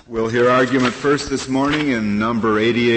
We'll hear argument first this morning in number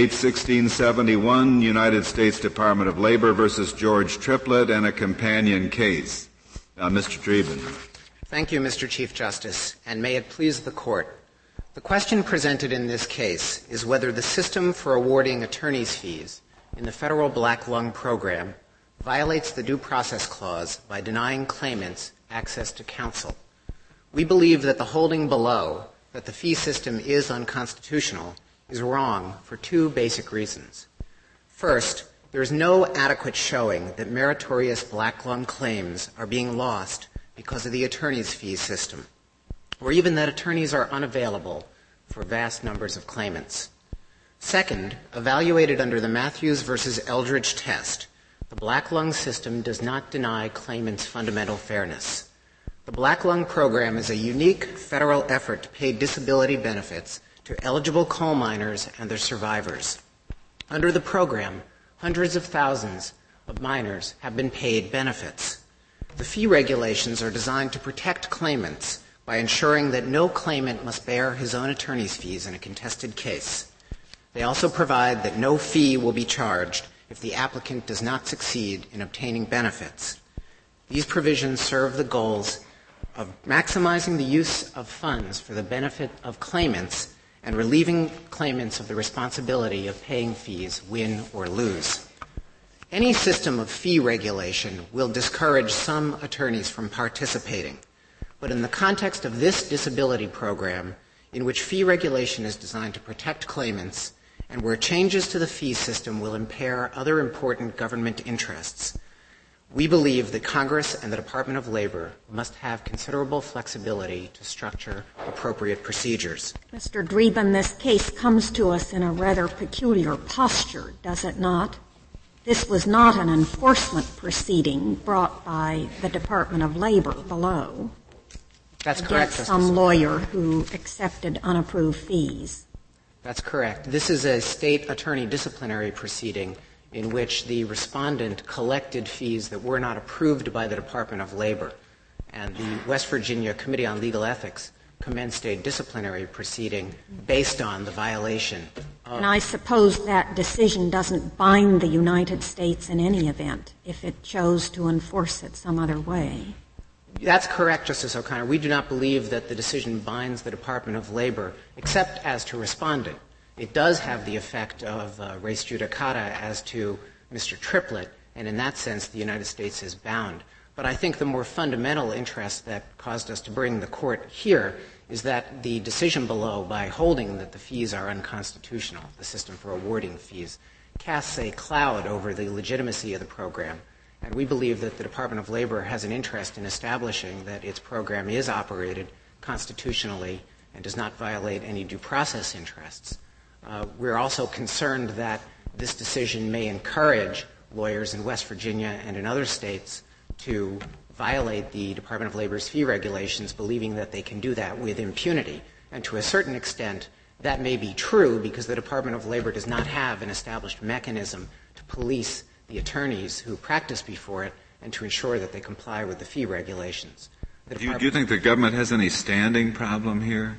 881671, United States Department of Labor versus George Triplett, and a companion case. Mr. Dreeben. Thank you, Mr. Chief Justice, and may it please the Court. The question presented in this case is whether the system for awarding attorney's fees in the federal Black Lung Program violates the Due Process Clause by denying claimants access to counsel. We believe that the holding below, that the fee system is unconstitutional, is wrong for two basic reasons. First, there is no adequate showing that meritorious Black Lung claims are being lost because of the attorney's fee system, or even that attorneys are unavailable for vast numbers of claimants. Second, evaluated under the Matthews versus Eldridge test, the Black Lung system does not deny claimants fundamental fairness. The Black Lung Program is a unique federal effort to pay disability benefits to eligible coal miners and their survivors. Under the program, hundreds of thousands of miners have been paid benefits. The fee regulations are designed to protect claimants by ensuring that no claimant must bear his own attorney's fees in a contested case. They also provide that no fee will be charged if the applicant does not succeed in obtaining benefits. These provisions serve the goals of maximizing the use of funds for the benefit of claimants and relieving claimants of the responsibility of paying fees, win or lose. Any system of fee regulation will discourage some attorneys from participating, but in the context of this disability program, in which fee regulation is designed to protect claimants and where changes to the fee system will impair other important government interests, we believe that Congress and the Department of Labor must have considerable flexibility to structure appropriate procedures. Mr. Dreeben, this case comes to us in a rather peculiar posture, does it not? This was not an enforcement proceeding brought by the Department of Labor below. That's correct, Justice. Some lawyer who accepted unapproved fees. That's correct. This is a state attorney disciplinary proceeding in which the respondent collected fees that were not approved by the Department of Labor. And the West Virginia Committee on Legal Ethics commenced a disciplinary proceeding based on the violation of... And I suppose that decision doesn't bind the United States in any event if it chose to enforce it some other way. That's correct, Justice O'Connor. We do not believe that the decision binds the Department of Labor, except as to respondent. It does have the effect of res judicata as to Mr. Triplett, and in that sense the United States is bound. But I think the more fundamental interest that caused us to bring the Court here is that the decision below, by holding that the fees are unconstitutional, the system for awarding fees, casts a cloud over the legitimacy of the program. And we believe that the Department of Labor has an interest in establishing that its program is operated constitutionally and does not violate any due process interests. We're also concerned that this decision may encourage lawyers in West Virginia and in other states to violate the Department of Labor's fee regulations, believing that they can do that with impunity. And to a certain extent, that may be true because the Department of Labor does not have an established mechanism to police the attorneys who practice before it and to ensure that they comply with the fee regulations. Do you think the government has any standing problem here?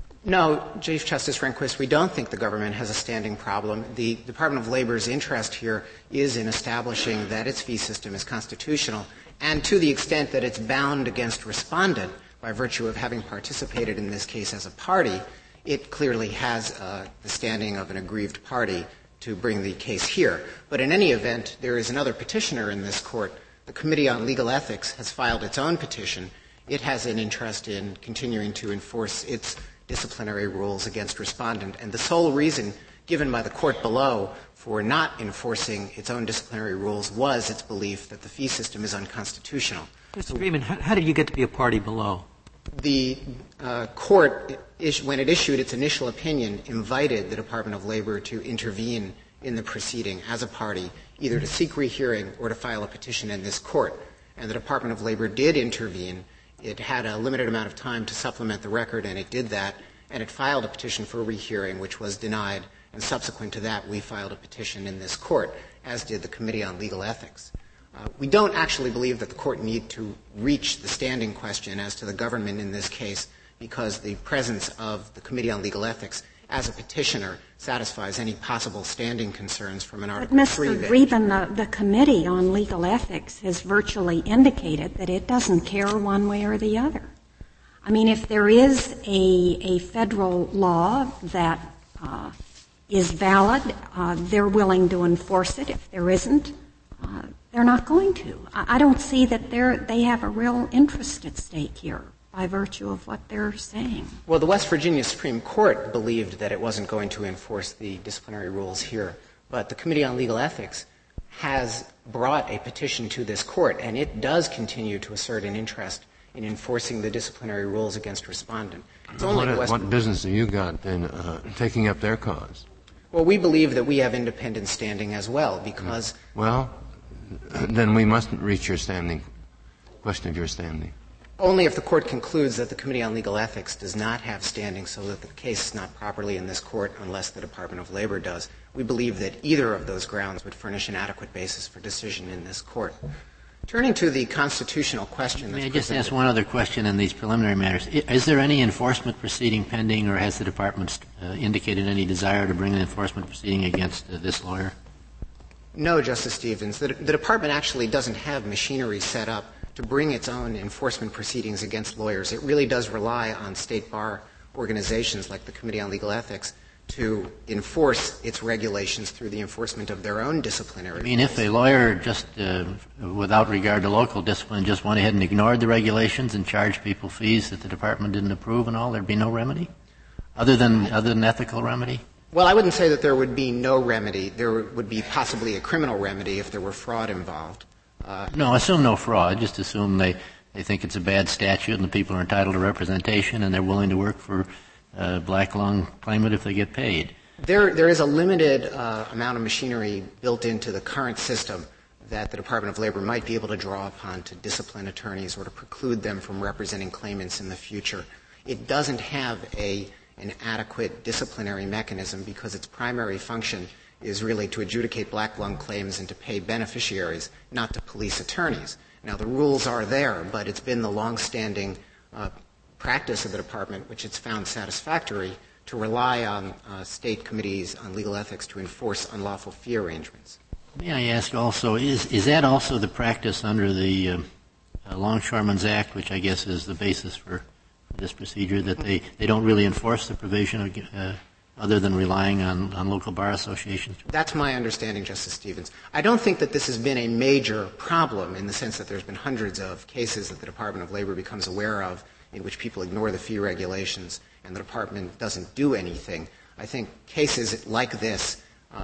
No, Chief Justice Rehnquist, we don't think the government has a standing problem. The Department of Labor's interest here is in establishing that its fee system is constitutional, and to the extent that it's bound against respondent by virtue of having participated in this case as a party, it clearly has the standing of an aggrieved party to bring the case here. But in any event, there is another petitioner in this Court. The Committee on Legal Ethics has filed its own petition. It has an interest in continuing to enforce its disciplinary rules against respondent. And the sole reason given by the Court below for not enforcing its own disciplinary rules was its belief that the fee system is unconstitutional. Mr. Dreeben, how did you get to be a party below? The Court, when it issued its initial opinion, invited the Department of Labor to intervene in the proceeding as a party, either to seek rehearing or to file a petition in this Court. And the Department of Labor did intervene. It had a limited amount of time to supplement the record, and it did that. And it filed a petition for rehearing, which was denied. And subsequent to that, we filed a petition in this Court, as did the Committee on Legal Ethics. We don't actually believe that the Court need to reach the standing question as to the government in this case, because the presence of the Committee on Legal Ethics as a petitioner satisfies any possible standing concerns from an Article III But, Mr. bench. Dreeben, the Committee on Legal Ethics has virtually indicated that it doesn't care one way or the other. I mean, if there is a federal law that is valid, they're willing to enforce it. If there isn't, they're not going to. I don't see that they have a real interest at stake here by virtue of what they're saying. Well, the West Virginia Supreme Court believed that it wasn't going to enforce the disciplinary rules here, but the Committee on Legal Ethics has brought a petition to this court, and it does continue to assert an interest in enforcing the disciplinary rules against respondent. It's only What business have you got in taking up their cause? Well, we believe that we have independent standing as well because... Well, then we mustn't reach your question of your standing. Only if the court concludes that the Committee on Legal Ethics does not have standing so that the case is not properly in this court unless the Department of Labor does. We believe that either of those grounds would furnish an adequate basis for decision in this court. Turning to the constitutional question... May I just ask one other question in these preliminary matters? Is there any enforcement proceeding pending, or has the Department indicated any desire to bring an enforcement proceeding against this lawyer? No, Justice Stevens. The Department actually doesn't have machinery set up to bring its own enforcement proceedings against lawyers. It really does rely on state bar organizations like the Committee on Legal Ethics to enforce its regulations through the enforcement of their own disciplinary rules. I mean, if a lawyer just, without regard to local discipline, just went ahead and ignored the regulations and charged people fees that the Department didn't approve and all, there'd be no remedy? Other than ethical remedy? Well, I wouldn't say that there would be no remedy. There would be possibly a criminal remedy if there were fraud involved. No, assume no fraud. Just assume they think it's a bad statute and the people are entitled to representation and they're willing to work for black lung claimant if they get paid. There is a limited amount of machinery built into the current system that the Department of Labor might be able to draw upon to discipline attorneys or to preclude them from representing claimants in the future. It doesn't have an adequate disciplinary mechanism because its primary function is really to adjudicate black lung claims and to pay beneficiaries, not to police attorneys. Now, the rules are there, but it's been the longstanding practice of the Department, which it's found satisfactory, to rely on state committees on legal ethics to enforce unlawful fee arrangements. May I ask also, is that also the practice under the Longshoremen's Act, which I guess is the basis for this procedure, that they don't really enforce the provision other than relying on local bar associations? That's my understanding, Justice Stevens. I don't think that this has been a major problem in the sense that there's been hundreds of cases that the Department of Labor becomes aware of in which people ignore the fee regulations and the Department doesn't do anything. I think cases like this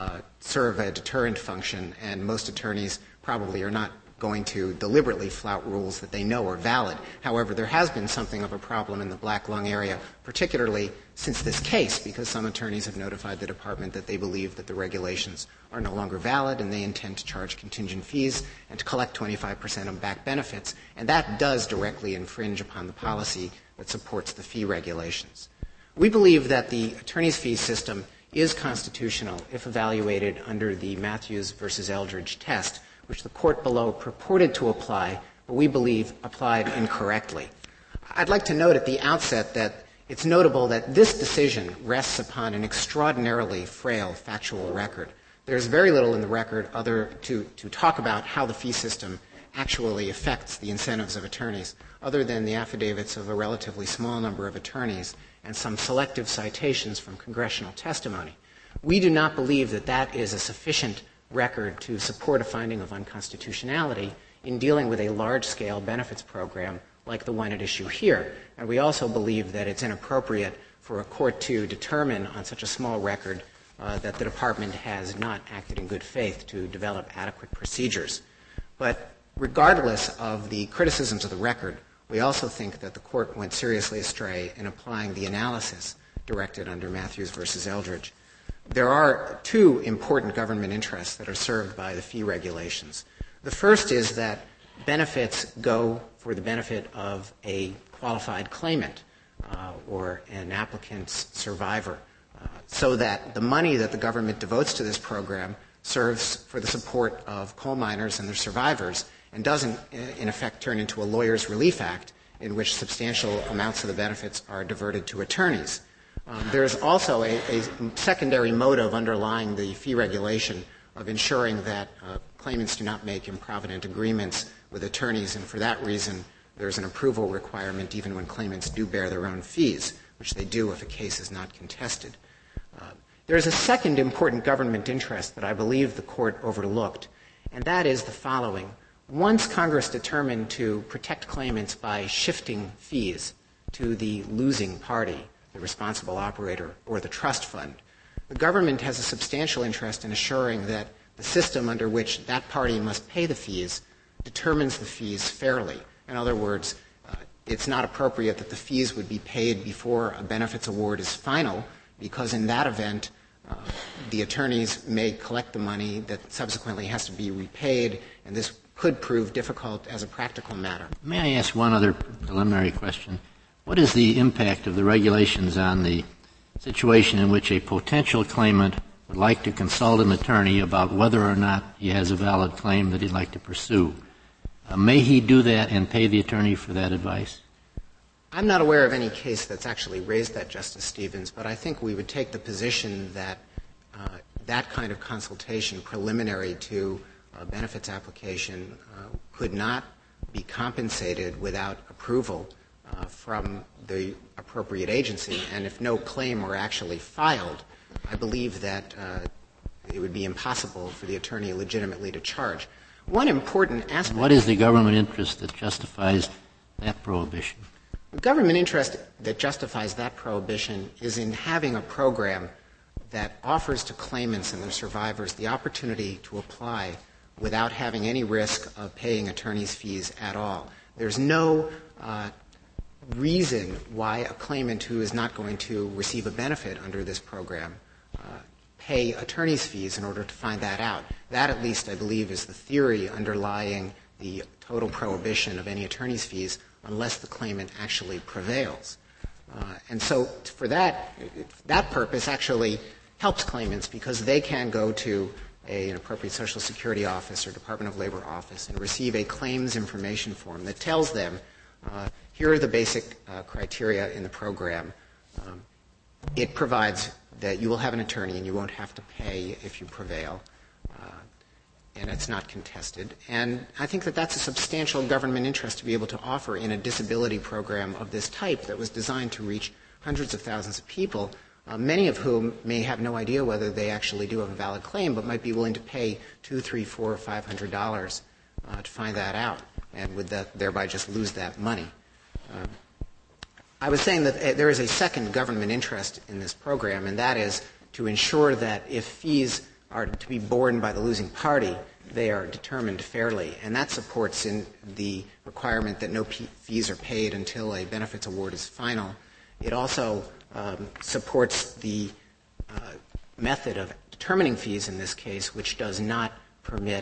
serve a deterrent function, and most attorneys probably are not going to deliberately flout rules that they know are valid. However, there has been something of a problem in the black lung area, particularly since this case, because some attorneys have notified the Department that they believe that the regulations are no longer valid and they intend to charge contingent fees and to collect 25% of back benefits, and that does directly infringe upon the policy that supports the fee regulations. We believe that the attorney's fee system is constitutional if evaluated under the Matthews versus Eldridge test, which the court below purported to apply, but we believe applied incorrectly. I'd like to note at the outset that it's notable that this decision rests upon an extraordinarily frail factual record. There's very little in the record to talk about how the fee system actually affects the incentives of attorneys, other than the affidavits of a relatively small number of attorneys and some selective citations from congressional testimony. We do not believe that that is a sufficient record to support a finding of unconstitutionality in dealing with a large-scale benefits program like the one at issue here. And we also believe that it's inappropriate for a court to determine on such a small record that the Department has not acted in good faith to develop adequate procedures. But regardless of the criticisms of the record, we also think that the court went seriously astray in applying the analysis directed under Matthews versus Eldridge. There are two important government interests that are served by the fee regulations. The first is that benefits go for the benefit of a qualified claimant or an applicant's survivor, so that the money that the government devotes to this program serves for the support of coal miners and their survivors and doesn't, in effect, turn into a lawyer's relief act in which substantial amounts of the benefits are diverted to attorneys. There's also a secondary motive underlying the fee regulation of ensuring that claimants do not make improvident agreements with attorneys, and for that reason there's an approval requirement even when claimants do bear their own fees, which they do if a case is not contested. There's a second important government interest that I believe the Court overlooked, and that is the following. Once Congress determined to protect claimants by shifting fees to the losing party, the responsible operator, or the trust fund, the government has a substantial interest in assuring that the system under which that party must pay the fees determines the fees fairly. In other words, it's not appropriate that the fees would be paid before a benefits award is final, because in that event, the attorneys may collect the money that subsequently has to be repaid, and this could prove difficult as a practical matter. May I ask one other preliminary question? What is the impact of the regulations on the situation in which a potential claimant would like to consult an attorney about whether or not he has a valid claim that he'd like to pursue? May he do that and pay the attorney for that advice? I'm not aware of any case that's actually raised that, Justice Stevens, but I think we would take the position that that kind of consultation preliminary to a benefits application could not be compensated without approval from the appropriate agency, and if no claim were actually filed, I believe that it would be impossible for the attorney legitimately to charge. One important aspect. What is the government interest that justifies that prohibition? The government interest that justifies that prohibition is in having a program that offers to claimants and their survivors the opportunity to apply without having any risk of paying attorney's fees at all. There's no reason why a claimant who is not going to receive a benefit under this program pay attorney's fees in order to find that out. That, at least, I believe, is the theory underlying the total prohibition of any attorney's fees unless the claimant actually prevails. And so for that purpose actually helps claimants because they can go to an appropriate Social Security office or Department of Labor office and receive a claims information form that tells them here are the basic criteria in the program. It provides that you will have an attorney and you won't have to pay if you prevail, and it's not contested. And I think that that's a substantial government interest to be able to offer in a disability program of this type that was designed to reach hundreds of thousands of people, many of whom may have no idea whether they actually do have a valid claim, but might be willing to pay $200, $300, $400, $500 to find that out, and would thereby just lose that money. I was saying that there is a second government interest in this program, and that is to ensure that if fees are to be borne by the losing party, they are determined fairly. And that supports in the requirement that no fees are paid until a benefits award is final. It also supports the method of determining fees in this case, which does not permit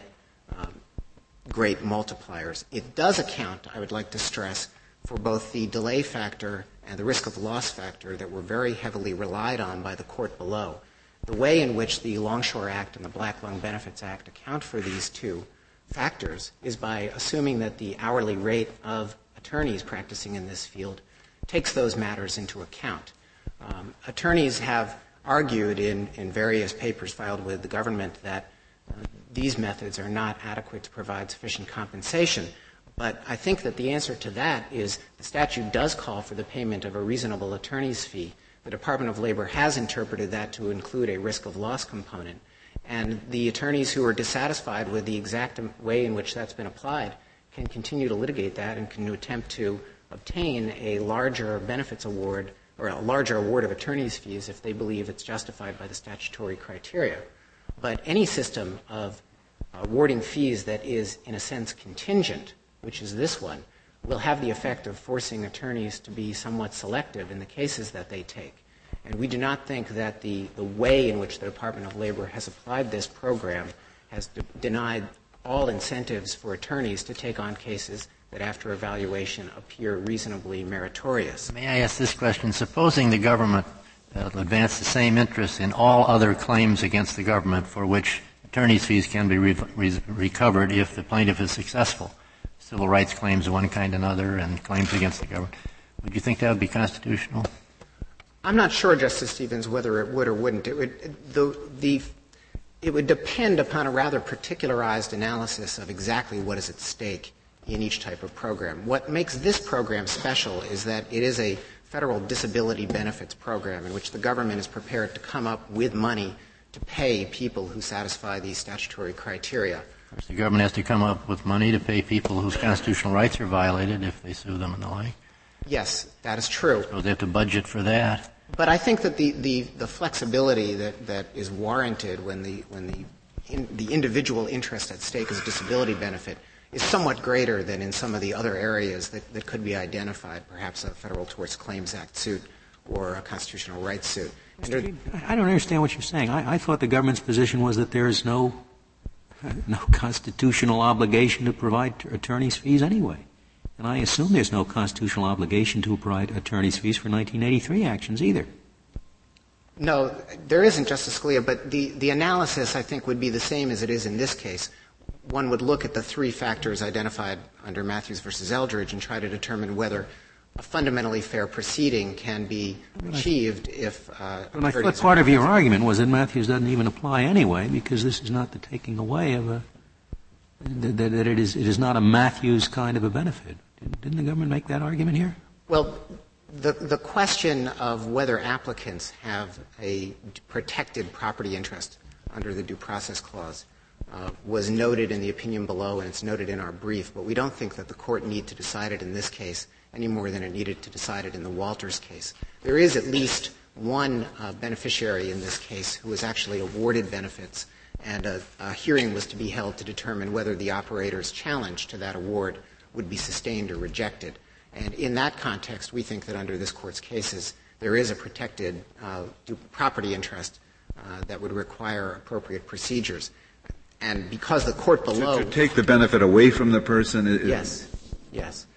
great multipliers. It does account, I would like to stress, for both the delay factor and the risk of loss factor that were very heavily relied on by the court below. The way in which the Longshore Act and the Black Lung Benefits Act account for these two factors is by assuming that the hourly rate of attorneys practicing in this field takes those matters into account. Attorneys have argued in various papers filed with the government that these methods are not adequate to provide sufficient compensation. But I think that the answer to that is the statute does call for the payment of a reasonable attorney's fee. The Department of Labor has interpreted that to include a risk of loss component. And the attorneys who are dissatisfied with the exact way in which that's been applied can continue to litigate that and can attempt to obtain a larger benefits award or a larger award of attorney's fees if they believe it's justified by the statutory criteria. But any system of awarding fees that is, in a sense, contingent, which is this one, will have the effect of forcing attorneys to be somewhat selective in the cases that they take. And we do not think that the way in which the Department of Labor has applied this program has denied all incentives for attorneys to take on cases that after evaluation appear reasonably meritorious. May I ask this question? Supposing the government will advance the same interest in all other claims against the government for which attorney's fees can be recovered if the plaintiff is successful. civil rights claims of one kind and another and claims against the government. Would you think that would be constitutional? I'm not sure, Justice Stevens, whether it would or wouldn't. It would depend upon a rather particularized analysis of exactly what is at stake in each type of program. What makes this program special is that it is a federal disability benefits program in which the government is prepared to come up with money to pay people who satisfy these statutory criteria. Of course, the government has to come up with money to pay people whose constitutional rights are violated if they sue them and the like. Yes, that is true. So they have to budget for that. But I think that the flexibility that is warranted when the individual interest at stake is disability benefit is somewhat greater than in some of the other areas that could be identified, perhaps a Federal Tort Claims Act suit or a constitutional rights suit. I don't understand what you're saying. I thought the government's position was that there is no constitutional obligation to provide attorney's fees anyway. And I assume there's no constitutional obligation to provide attorney's fees for 1983 actions either. No, there isn't, Justice Scalia, but the analysis, I think, would be the same as it is in this case. One would look at the three factors identified under Matthews v. Eldridge and try to determine whether a fundamentally fair proceeding can be achieved if But I thought part of your argument was that Matthews doesn't even apply anyway because this is not the taking away of that it is not a Matthews kind of a benefit. Didn't the government make that argument here? Well, the question of whether applicants have a protected property interest under the Due Process Clause was noted in the opinion below, and it's noted in our brief, but we don't think that the Court need to decide it in this case any more than it needed to decide it in the Walters case. There is at least one beneficiary in this case who was actually awarded benefits, and a hearing was to be held to determine whether the operator's challenge to that award would be sustained or rejected. And in that context, we think that under this Court's cases, there is a protected property interest that would require appropriate procedures. And because the Court below — To take the benefit away from the person? Yes. Yes.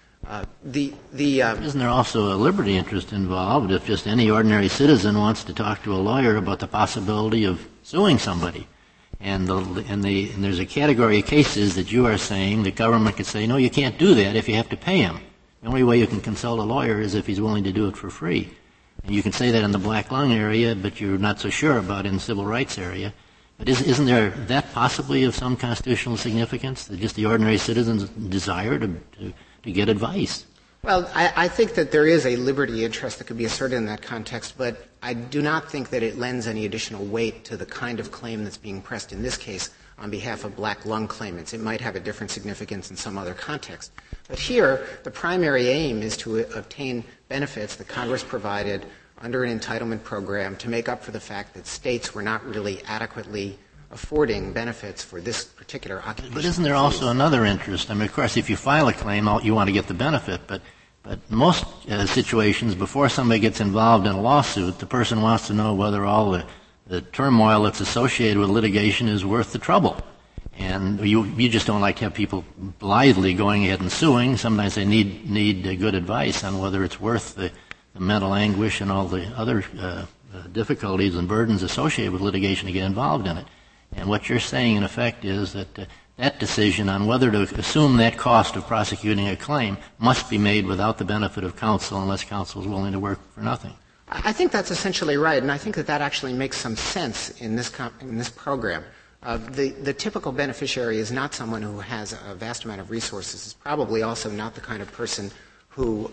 Isn't there also a liberty interest involved if just any ordinary citizen wants to talk to a lawyer about the possibility of suing somebody? And there's a category of cases that you are saying the government could say, no, you can't do that if you have to pay him. The only way you can consult a lawyer is if he's willing to do it for free. And you can say that in the black lung area, but you're not so sure about it in the civil rights area. But isn't there that possibly of some constitutional significance, that just the ordinary citizen's desire to get advice? Well, I think that there is a liberty interest that could be asserted in that context, but I do not think that it lends any additional weight to the kind of claim that's being pressed in this case on behalf of black lung claimants. It might have a different significance in some other context. But here, the primary aim is to obtain benefits that Congress provided under an entitlement program to make up for the fact that states were not really adequately affording benefits for this particular occupation. But isn't there also another interest? I mean, of course, if you file a claim, you want to get the benefit, but most situations, before somebody gets involved in a lawsuit, the person wants to know whether all the turmoil that's associated with litigation is worth the trouble. And you just don't like to have people blithely going ahead and suing. Sometimes they need good advice on whether it's worth the mental anguish and all the other difficulties and burdens associated with litigation to get involved in it. And what you're saying, in effect, is that that decision on whether to assume that cost of prosecuting a claim must be made without the benefit of counsel unless counsel is willing to work for nothing. I think that's essentially right, and I think that actually makes some sense in this program. The typical beneficiary is not someone who has a vast amount of resources. It's probably also not the kind of person who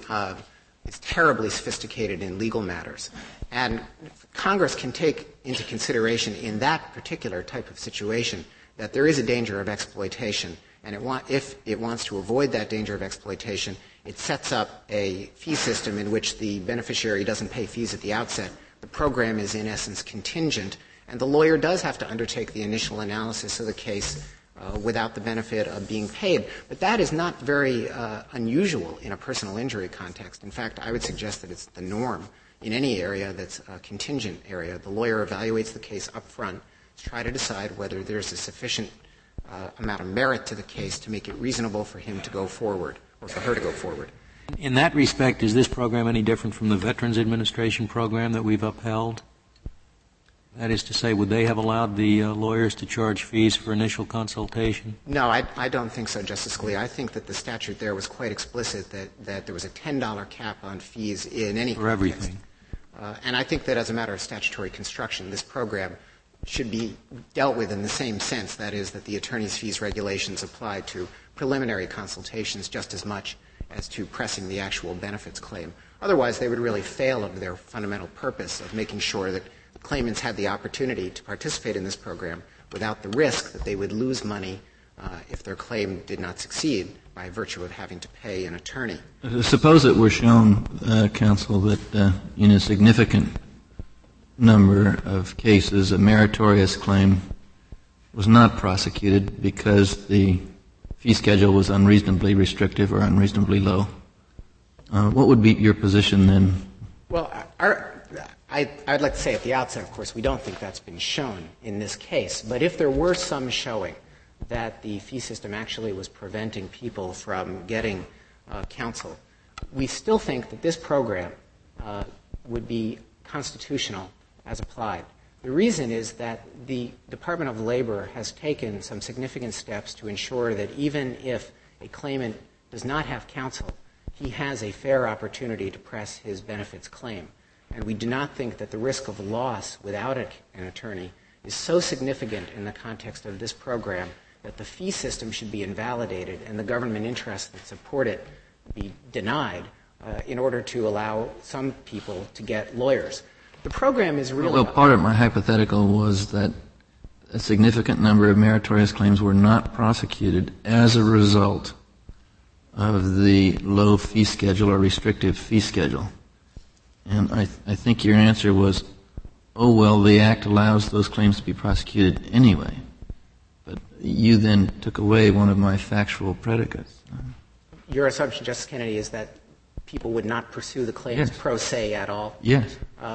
is terribly sophisticated in legal matters. And Congress can take into consideration in that particular type of situation that there is a danger of exploitation. And if it wants to avoid that danger of exploitation, it sets up a fee system in which the beneficiary doesn't pay fees at the outset. The program is, in essence, contingent, and the lawyer does have to undertake the initial analysis of the case without the benefit of being paid. But that is not very unusual in a personal injury context. In fact, I would suggest that it's the norm in any area that's a contingent area. The lawyer evaluates the case up front to try to decide whether there's a sufficient amount of merit to the case to make it reasonable for him to go forward or for her to go forward. In that respect, is this program any different from the Veterans Administration program that we've upheld? That is to say, would they have allowed the lawyers to charge fees for initial consultation? No, I don't think so, Justice Scalia. I think that the statute there was quite explicit that there was a $10 cap on fees in any for everything. And I think that as a matter of statutory construction, this program should be dealt with in the same sense, that is, that the attorney's fees regulations apply to preliminary consultations just as much as to pressing the actual benefits claim. Otherwise, they would really fail of their fundamental purpose of making sure that claimants had the opportunity to participate in this program without the risk that they would lose money if their claim did not succeed by virtue of having to pay an attorney. Suppose it were shown, counsel, that in a significant number of cases a meritorious claim was not prosecuted because the fee schedule was unreasonably restrictive or unreasonably low. What would be your position then? Well, I'd like to say at the outset, of course, we don't think that's been shown in this case. But if there were some showing that the fee system actually was preventing people from getting counsel, we still think that this program would be constitutional as applied. The reason is that the Department of Labor has taken some significant steps to ensure that even if a claimant does not have counsel, he has a fair opportunity to press his benefits claim. And we do not think that the risk of loss without an attorney is so significant in the context of this program that the fee system should be invalidated and the government interests that support it be denied in order to allow some people to get lawyers. The program is really... Well, part of my hypothetical was that a significant number of meritorious claims were not prosecuted as a result of the low fee schedule or restrictive fee schedule. And I think your answer was, oh, well, the Act allows those claims to be prosecuted anyway. But you then took away one of my factual predicates. Your assumption, Justice Kennedy, is that people would not pursue the claims pro se at all? Yes.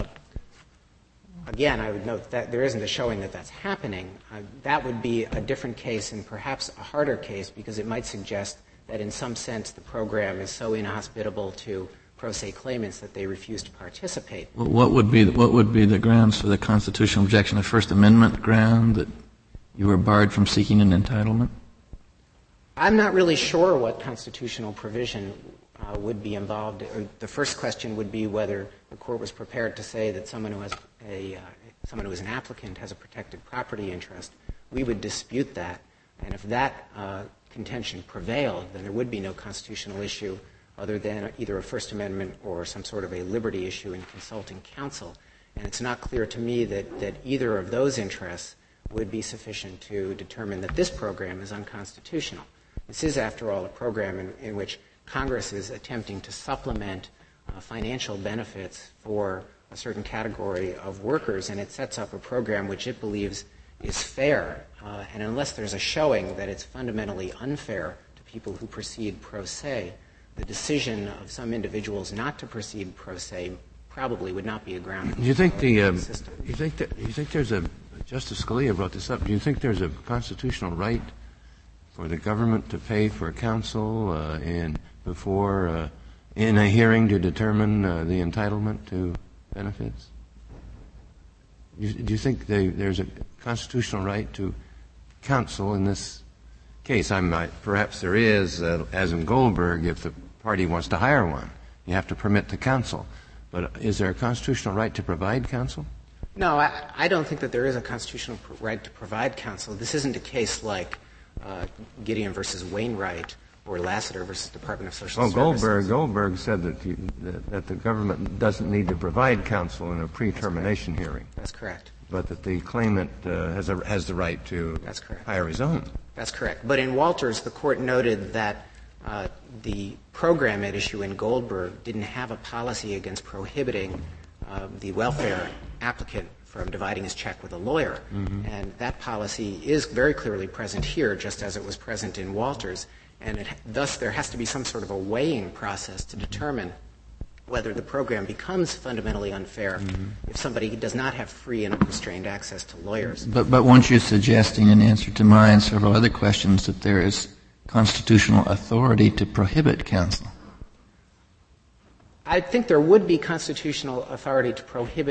Again, I would note that there isn't a showing that that's happening. That would be a different case and perhaps a harder case because it might suggest that in some sense the program is so inhospitable to pro se claimants that they refuse to participate. Well, what would be the grounds for the constitutional objection? A First Amendment ground that you were barred from seeking an entitlement? I'm not really sure what constitutional provision would be involved. The first question would be whether the court was prepared to say that someone who is an applicant has a protected property interest. We would dispute that, and if that contention prevailed, then there would be no constitutional issue other than either a First Amendment or some sort of a liberty issue in consulting counsel. And it's not clear to me that either of those interests would be sufficient to determine that this program is unconstitutional. This is, after all, a program in which Congress is attempting to supplement financial benefits for a certain category of workers, and it sets up a program which it believes is fair. And unless there's a showing that it's fundamentally unfair to people who proceed pro se, the decision of some individuals not to proceed pro se probably would not be a ground. Do you think system. You think there's a Justice Scalia brought this up? Do you think there's a constitutional right for the government to pay for counsel in a hearing to determine the entitlement to benefits? Do you think there's a constitutional right to counsel in this case? Perhaps there is, as in Goldberg, if the party wants to hire one, you have to permit the counsel. But is there a constitutional right to provide counsel? No, I don't think that there is a constitutional right to provide counsel. This isn't a case like Gideon versus Wainwright or Lassiter versus Department of Social Services. Goldberg said that the government doesn't need to provide counsel in a pre-termination hearing. That's correct. But that the claimant has the right to hire his own. That's correct. But in Walters, the court noted that the program at issue in Goldberg didn't have a policy against prohibiting the welfare applicant from dividing his check with a lawyer. Mm-hmm. And that policy is very clearly present here, just as it was present in Walters. And thus there has to be some sort of a weighing process to determine whether the program becomes fundamentally unfair if somebody does not have free and unrestrained access to lawyers. But weren't you suggesting, in answer to mine and several other questions, that there is constitutional authority to prohibit counsel? I think there would be constitutional authority to prohibit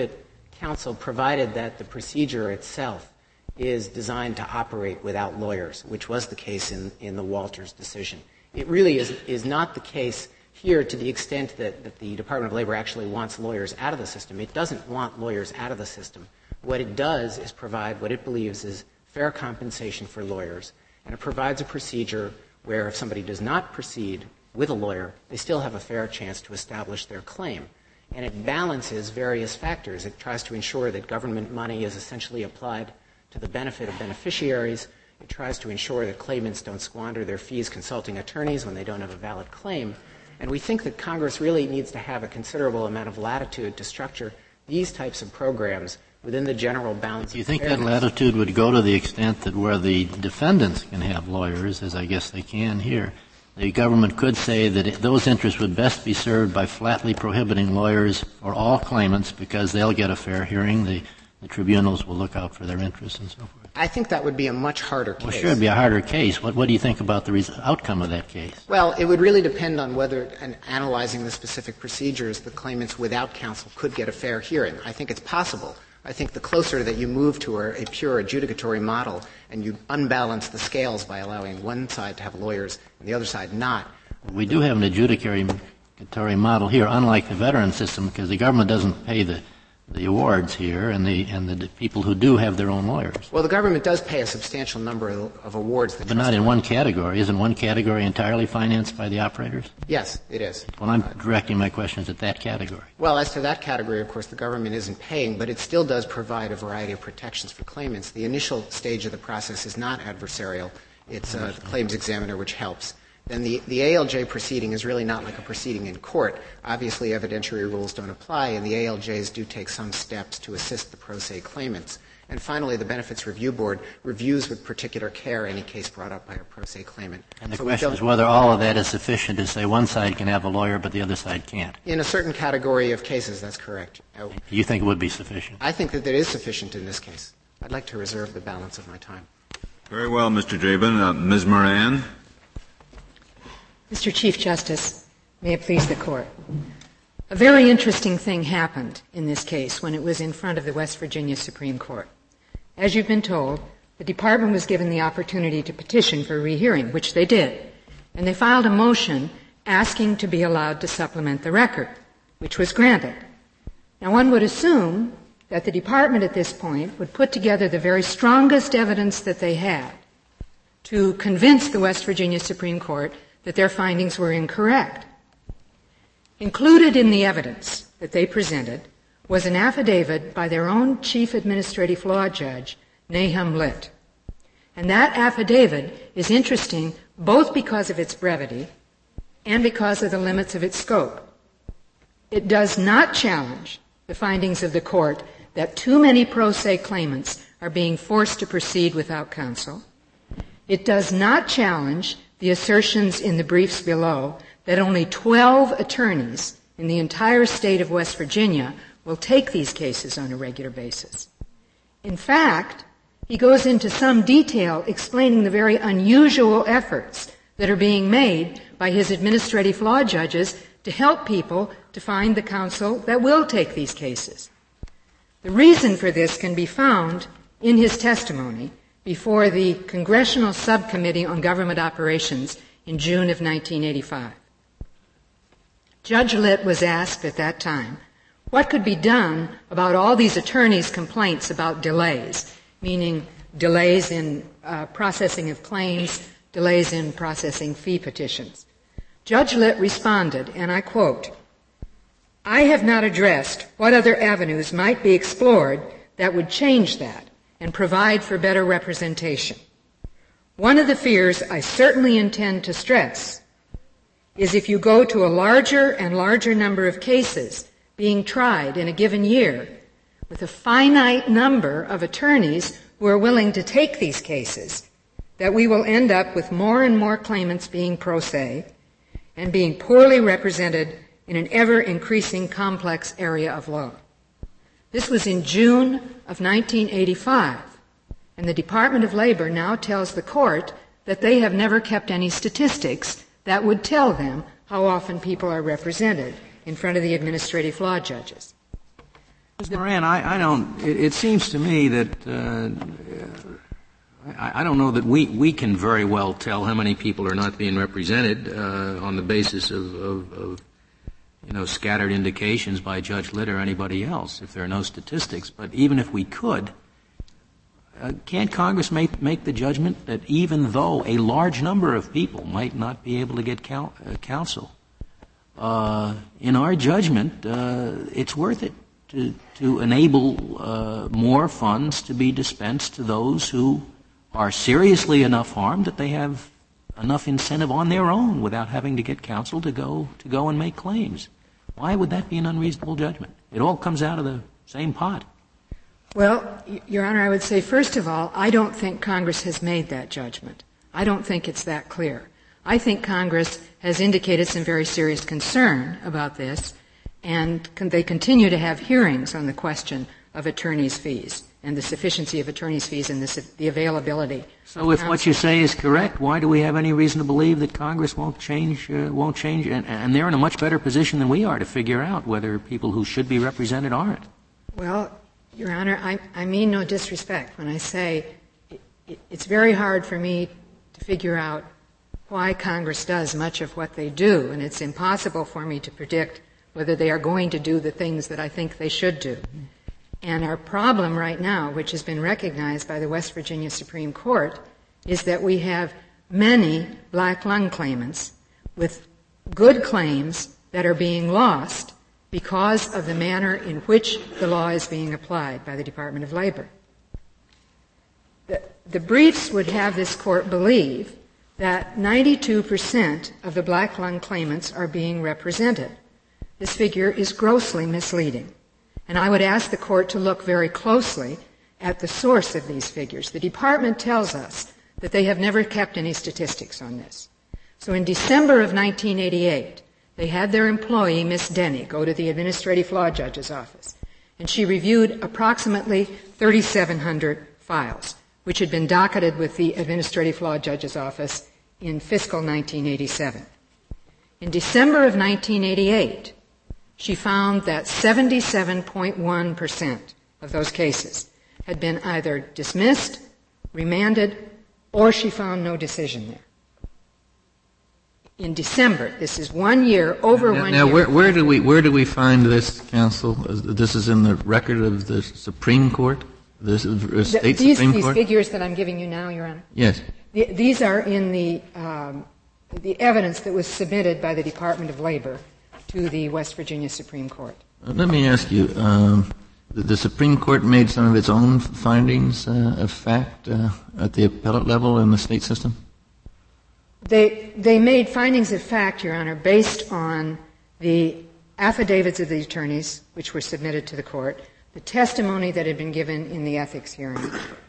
counsel provided that the procedure itself is designed to operate without lawyers, which was the case in the Walters decision. It really is not the case here to the extent that the Department of Labor actually wants lawyers out of the system. It doesn't want lawyers out of the system. What it does is provide what it believes is fair compensation for lawyers, and it provides a procedure where if somebody does not proceed with a lawyer, they still have a fair chance to establish their claim. And it balances various factors. It tries to ensure that government money is essentially applied to the benefit of beneficiaries. It tries to ensure that claimants don't squander their fees consulting attorneys when they don't have a valid claim. And we think that Congress really needs to have a considerable amount of latitude to structure these types of programs within the general bounds. Do you think that latitude would go to the extent that where the defendants can have lawyers, as I guess they can here, the government could say that those interests would best be served by flatly prohibiting lawyers for all claimants because they'll get a fair hearing, the tribunals will look out for their interests and so forth? I think that would be a much harder case. Well, sure, it would be a harder case. What do you think about the outcome of that case? Well, it would really depend on whether, in analyzing the specific procedures, the claimants without counsel could get a fair hearing. I think it's possible. I think the closer that you move to a pure adjudicatory model and you unbalance the scales by allowing one side to have lawyers and the other side not. We do have an adjudicatory model here, unlike the veteran system, because the government doesn't pay the awards here, and the people who do have their own lawyers. Well, the government does pay a substantial number of awards. But not in one category. Isn't one category entirely financed by the operators? Yes, it is. Well, I'm directing my questions at that category. Well, as to that category, of course, the government isn't paying, but it still does provide a variety of protections for claimants. The initial stage of the process is not adversarial. It's the claims examiner which helps. Then the ALJ proceeding is really not like a proceeding in court. Obviously, evidentiary rules don't apply, and the ALJs do take some steps to assist the pro se claimants. And finally, the Benefits Review Board reviews with particular care any case brought up by a pro se claimant. And the question is whether all of that is sufficient to say one side can have a lawyer but the other side can't. In a certain category of cases, that's correct. Do you think it would be sufficient? I think that is sufficient in this case. I'd like to reserve the balance of my time. Very well, Mr. Draben. Ms. Moran. Mr. Chief Justice, may it please the Court. A very interesting thing happened in this case when it was in front of the West Virginia Supreme Court. As you've been told, the Department was given the opportunity to petition for rehearing, which they did, and they filed a motion asking to be allowed to supplement the record, which was granted. Now, one would assume that the Department at this point would put together the very strongest evidence that they had to convince the West Virginia Supreme Court that their findings were incorrect. Included in the evidence that they presented was an affidavit by their own Chief Administrative Law Judge, Nahum Litt. And that affidavit is interesting both because of its brevity and because of the limits of its scope. It does not challenge the findings of the Court that too many pro se claimants are being forced to proceed without counsel. It does not challenge the assertions in the briefs below that only 12 attorneys in the entire state of West Virginia will take these cases on a regular basis. In fact, he goes into some detail explaining the very unusual efforts that are being made by his administrative law judges to help people to find the counsel that will take these cases. The reason for this can be found in his testimony before the Congressional Subcommittee on Government Operations in June of 1985. Judge Litt was asked at that time what could be done about all these attorneys' complaints about delays, meaning delays in processing of claims, delays in processing fee petitions. Judge Litt responded, and I quote, "I have not addressed what other avenues might be explored that would change that and provide for better representation. One of the fears I certainly intend to stress is if you go to a larger and larger number of cases being tried in a given year with a finite number of attorneys who are willing to take these cases, that we will end up with more and more claimants being pro se and being poorly represented in an ever-increasing complex area of law." This was in June of 1985, and the Department of Labor now tells the Court that they have never kept any statistics that would tell them how often people are represented in front of the administrative law judges. Ms. Moran, I don't. It seems to me that I don't know that we can very well tell how many people are not being represented on the basis of scattered indications by Judge Litt or anybody else, if there are no statistics. But even if we could, can't Congress make the judgment that even though a large number of people might not be able to get counsel, in our judgment, it's worth it to enable more funds to be dispensed to those who are seriously enough harmed that they have enough incentive on their own without having to get counsel to go and make claims. Why would that be an unreasonable judgment? It all comes out of the same pot. Well, Your Honor, I would say, first of all, I don't think Congress has made that judgment. I don't think it's that clear. I think Congress has indicated some very serious concern about this, and they continue to have hearings on the question of attorneys' fees and the sufficiency of attorneys' fees and the availability. So if what you say is correct, why do we have any reason to believe that Congress won't change, and they're in a much better position than we are to figure out whether people who should be represented aren't? Well, Your Honor, I mean no disrespect when I say it's very hard for me to figure out why Congress does much of what they do, and it's impossible for me to predict whether they are going to do the things that I think they should do. And our problem right now, which has been recognized by the West Virginia Supreme Court, is that we have many black lung claimants with good claims that are being lost because of the manner in which the law is being applied by the Department of Labor. The briefs would have this Court believe that 92% of the black lung claimants are being represented. This figure is grossly misleading. And I would ask the Court to look very closely at the source of these figures. The Department tells us that they have never kept any statistics on this. So in December of 1988, they had their employee, Miss Denny, go to the Administrative Law Judge's office, and she reviewed approximately 3,700 files, which had been docketed with the Administrative Law Judge's office in fiscal 1987. In December of 1988, she found that 77.1% of those cases had been either dismissed, remanded, or she found no decision there. In December, this is 1 year, over 1 year. Now, where do we find this, counsel? This is in the record of the Supreme Court, the state Supreme Court. These figures that I'm giving you now, Your Honor. Yes. These are in the evidence that was submitted by the Department of Labor to the West Virginia Supreme Court. Let me ask you, the Supreme Court made some of its own findings of fact at the appellate level in the state system? They made findings of fact, Your Honor, based on the affidavits of the attorneys, which were submitted to the Court, the testimony that had been given in the ethics hearing,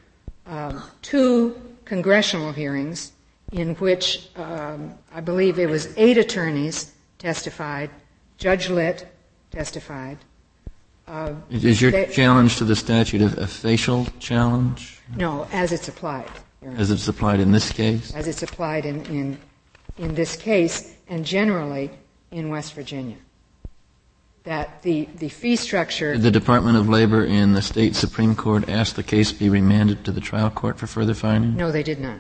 2 congressional hearings in which I believe it was 8 attorneys testified. Judge Litt testified. Is your challenge to the statute a facial challenge? No, as it's applied. As it's applied in this case? As it's applied in this case and generally in West Virginia. That the fee structure... Did the Department of Labor in the state Supreme Court ask the case be remanded to the trial court for further findings? No, they did not.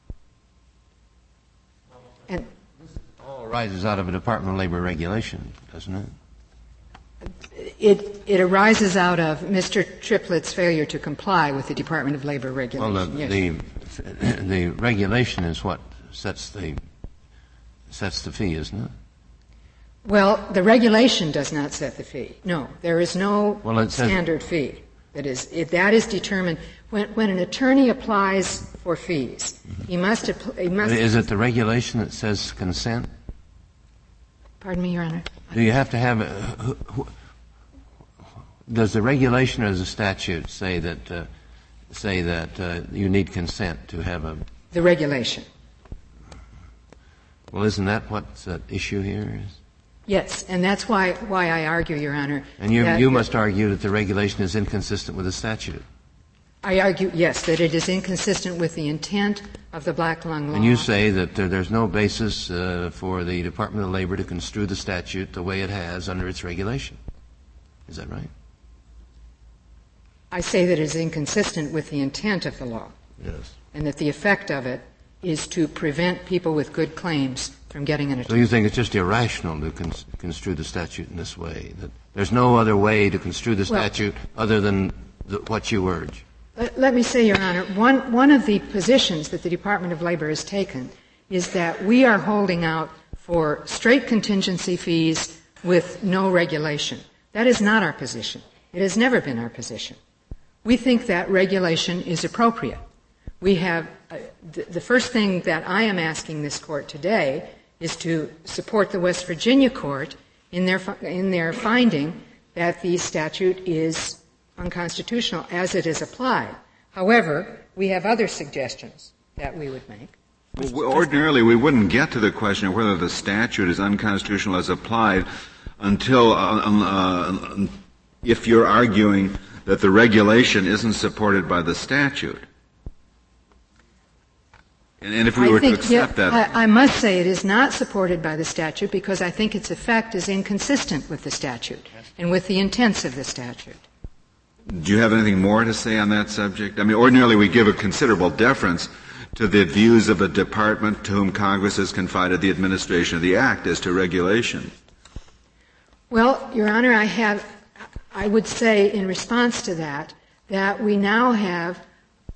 And all arises out of a Department of Labor regulation, doesn't it? It arises out of Mr. Triplett's failure to comply with the Department of Labor regulation. Well, the regulation is what sets the fee, isn't it? Well, the regulation does not set the fee. No, there is no standard fee. That is determined when an attorney applies for fees. He must. Is it the regulation that says consent? Pardon me, Your Honor. Do you have to have does the regulation or the statute say that you need consent to have a... The regulation. Well, isn't that what's at issue here? Yes, and that's why I argue, Your Honor. And you must argue that the regulation is inconsistent with the statute. I argue, yes, that it is inconsistent with the intent of the Black Lung Law. And you say that there's no basis for the Department of Labor to construe the statute the way it has under its regulation. Is that right? I say that it is inconsistent with the intent of the law. Yes. And that the effect of it is to prevent people with good claims from getting an attorney. So you think it's just irrational to construe the statute in this way, that there's no other way to construe the statute other than what you urge? Let me say, Your Honor, one of the positions that the Department of Labor has taken is that we are holding out for straight contingency fees with no regulation. That is not our position. It has never been our position. We think that regulation is appropriate. We have the first thing that I am asking this court today is to support the West Virginia court in their finding that the statute is unconstitutional as it is applied. However, we have other suggestions that we would make. Well, ordinarily, we wouldn't get to the question of whether the statute is unconstitutional as applied until if you're arguing that the regulation isn't supported by the statute. And if we were to accept that... I must say it is not supported by the statute because I think its effect is inconsistent with the statute and with the intents of the statute. Do you have anything more to say on that subject? I mean, ordinarily we give a considerable deference to the views of a department to whom Congress has confided the administration of the Act as to regulation. Well, Your Honor, I would say in response to that we now have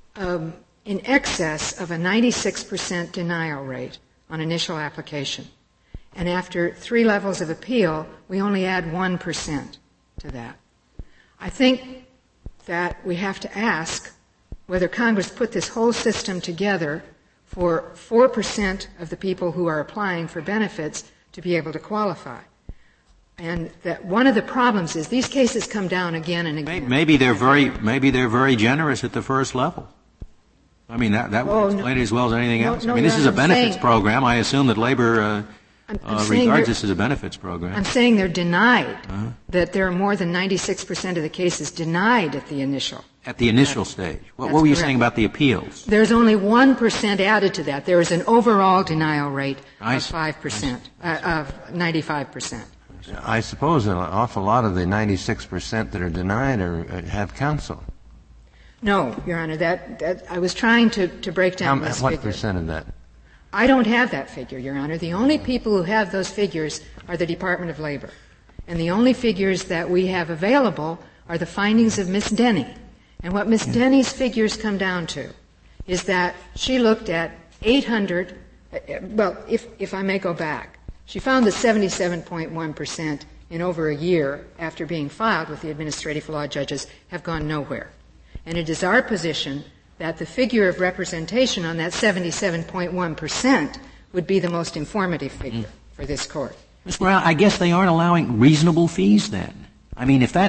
in excess of a 96% denial rate on initial application. And after 3 levels of appeal, we only add 1% to that. I think that we have to ask whether Congress put this whole system together for 4% of the people who are applying for benefits to be able to qualify. And that one of the problems is these cases come down again and again. Maybe they're very generous at the first level. I mean, that would explain it as well as anything else. I mean, this is a benefits program. I assume that labor regards this as a benefits program. I'm saying they're denied, that there are more than 96% of the cases denied at the initial. At the initial stage. What were you saying about the appeals? There's only 1% added to that. There is an overall denial rate of 5%, of 95%. I suppose an awful lot of the 96% that are denied have counsel. No, Your Honor, that I was trying to break down this figure. What percent of that? I don't have that figure, Your Honor. The only people who have those figures are the Department of Labor. And the only figures that we have available are the findings of Ms. Denny. And what Ms. Denny's figures come down to is that she looked at 800, if I may go back, she found that 77.1% in over a year after being filed with the administrative law judges have gone nowhere. And it is our position that the figure of representation on that 77.1% would be the most informative figure for this court. Ms. Brown, I guess they aren't allowing reasonable fees then. I mean, if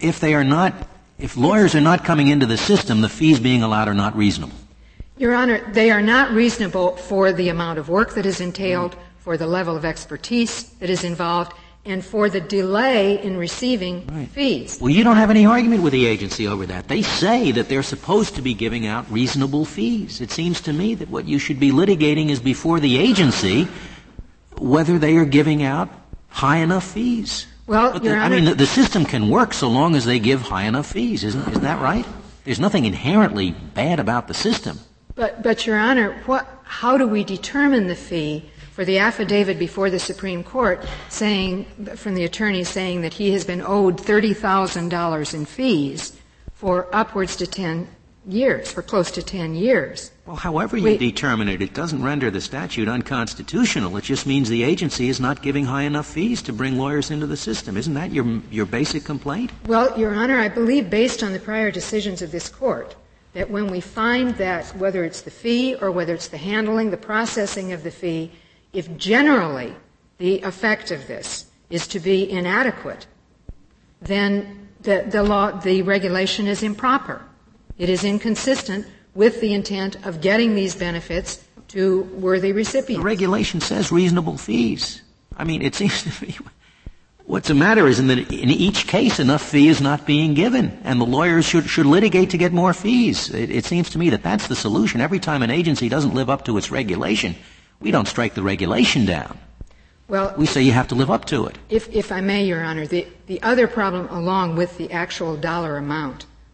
lawyers are not coming into the system, the fees being allowed are not reasonable. Your Honor, they are not reasonable for the amount of work that is entailed, for the level of expertise that is involved, and for the delay in receiving fees. Well, you don't have any argument with the agency over that. They say that they're supposed to be giving out reasonable fees. It seems to me that what you should be litigating is before the agency whether they are giving out high enough fees. Well, Your Honor, I mean, the system can work so long as they give high enough fees. Isn't that right? There's nothing inherently bad about the system. But Your Honor, how do we determine the fee for the affidavit before the Supreme Court from the attorney saying that he has been owed $30,000 in fees for upwards to 10 years, for close to 10 years? Well, however you determine it, it doesn't render the statute unconstitutional. It just means the agency is not giving high enough fees to bring lawyers into the system. Isn't that your basic complaint? Well, Your Honor, I believe based on the prior decisions of this Court that when we find that whether it's the fee or whether it's the handling, the processing of the fee, if generally the effect of this is to be inadequate, then the regulation is improper. It is inconsistent with the intent of getting these benefits to worthy recipients. The regulation says reasonable fees. I mean, it seems to me what's the matter is that in each case enough fee is not being given, and the lawyers should litigate to get more fees. It seems to me that that's the solution. Every time an agency doesn't live up to its regulation, we don't strike the regulation down. Well, we say you have to live up to it. If I may, Your Honor, the other problem along with the actual dollar amount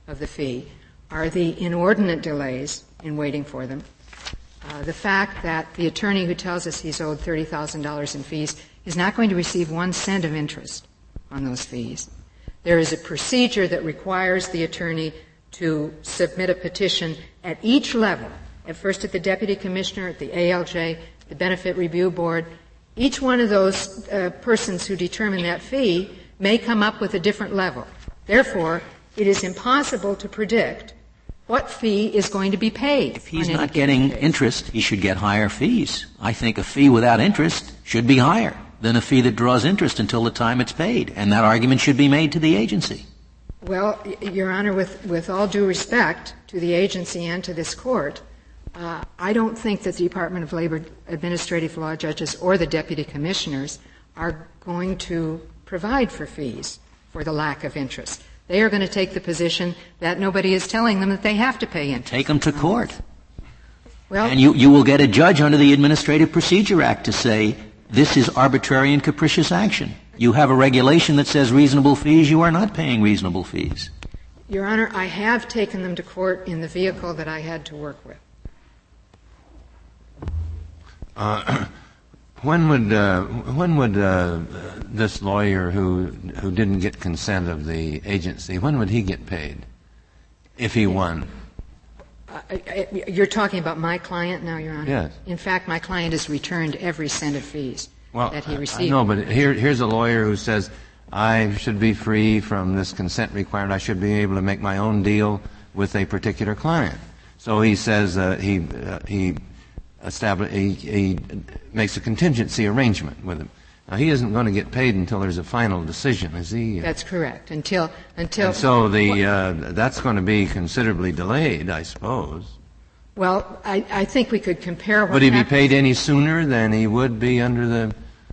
of the fee are the inordinate delays in waiting for them, the fact that the attorney who tells us he's owed $30,000 in fees is not going to receive 1 cent of interest on those fees. There is a procedure that requires the attorney to submit a petition at each level, at first at the Deputy Commissioner, at the ALJ, the Benefit Review Board. Each one of those persons who determine that fee may come up with a different level. Therefore, it is impossible to predict what fee is going to be paid. If he's not getting interest, he should get higher fees. I think a fee without interest should be higher than a fee that draws interest until the time it's paid, and that argument should be made to the agency. Well, Your Honor, with all due respect to the agency and to this Court, I don't think that the Department of Labor administrative law judges or the deputy commissioners are going to provide for fees for the lack of interest. They are going to take the position that nobody is telling them that they have to pay interest. Take them to court. Well, and you will get a judge under the Administrative Procedure Act to say this is arbitrary and capricious action. You have a regulation that says reasonable fees. You are not paying reasonable fees. Your Honor, I have taken them to court in the vehicle that I had to work with. When would this lawyer who didn't get consent of the agency, when would he get paid if he won? You're talking about my client now, Your Honor? Yes. In fact, my client has returned every cent of fees that he received. No, but here's a lawyer who says, I should be free from this consent requirement. I should be able to make my own deal with a particular client. So he says he makes a contingency arrangement with him. Now, he isn't going to get paid until there's a final decision, is he? That's correct. Until. And so that's going to be considerably delayed, I suppose. Well, I think we could compare. Would he be paid any sooner than he would be under the?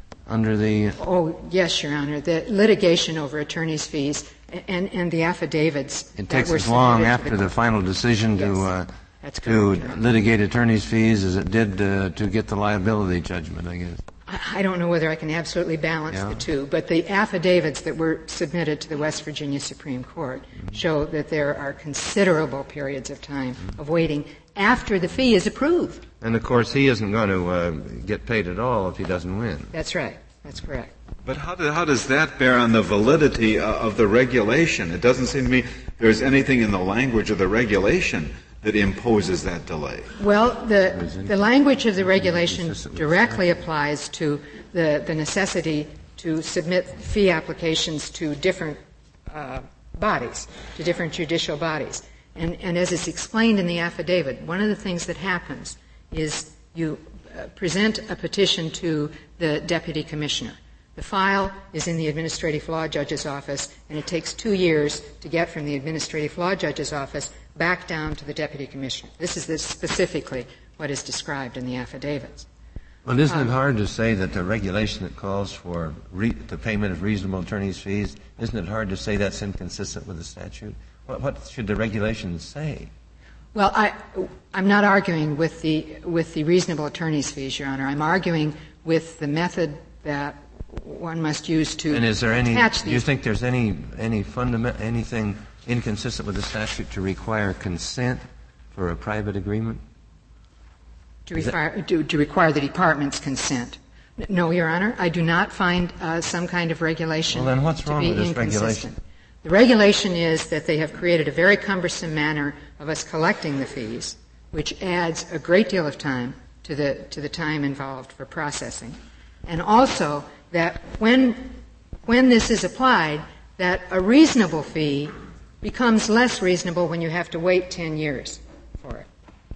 Oh, yes, Your Honor. The litigation over attorneys' fees and the affidavits. It takes as long after the final decision to litigate attorneys' fees as it did to get the liability judgment, I guess. I don't know whether I can absolutely balance the two, but the affidavits that were submitted to the West Virginia Supreme Court show that there are considerable periods of time of waiting after the fee is approved. And, of course, he isn't going to get paid at all if he doesn't win. That's right. That's correct. But how does that bear on the validity of the regulation? It doesn't seem to me there's anything in the language of the regulation that imposes that delay. Well, the language of the regulation directly applies to the necessity to submit fee applications to different bodies, to different judicial bodies. And as is explained in the affidavit, one of the things that happens is you present a petition to the deputy commissioner. The file is in the administrative law judge's office, and it takes 2 years to get from the administrative law judge's office back down to the deputy commissioner. This is specifically what is described in the affidavits. Well, isn't it hard to say that the regulation that calls for the payment of reasonable attorney's fees, isn't it hard to say that's inconsistent with the statute? What should the regulation say? Well, I'm not arguing with the reasonable attorney's fees, Your Honor. I'm arguing with the method that one must use to and is there any, attach these. Do you think there's anything inconsistent with the statute to require consent for a private agreement? To require the department's consent. No, Your Honor. I do not find some kind of regulation well, then what's wrong with this regulation? The regulation is that they have created a very cumbersome manner of us collecting the fees, which adds a great deal of time to the time involved for processing. And also that when this is applied, that a reasonable fee becomes less reasonable when you have to wait 10 years for it.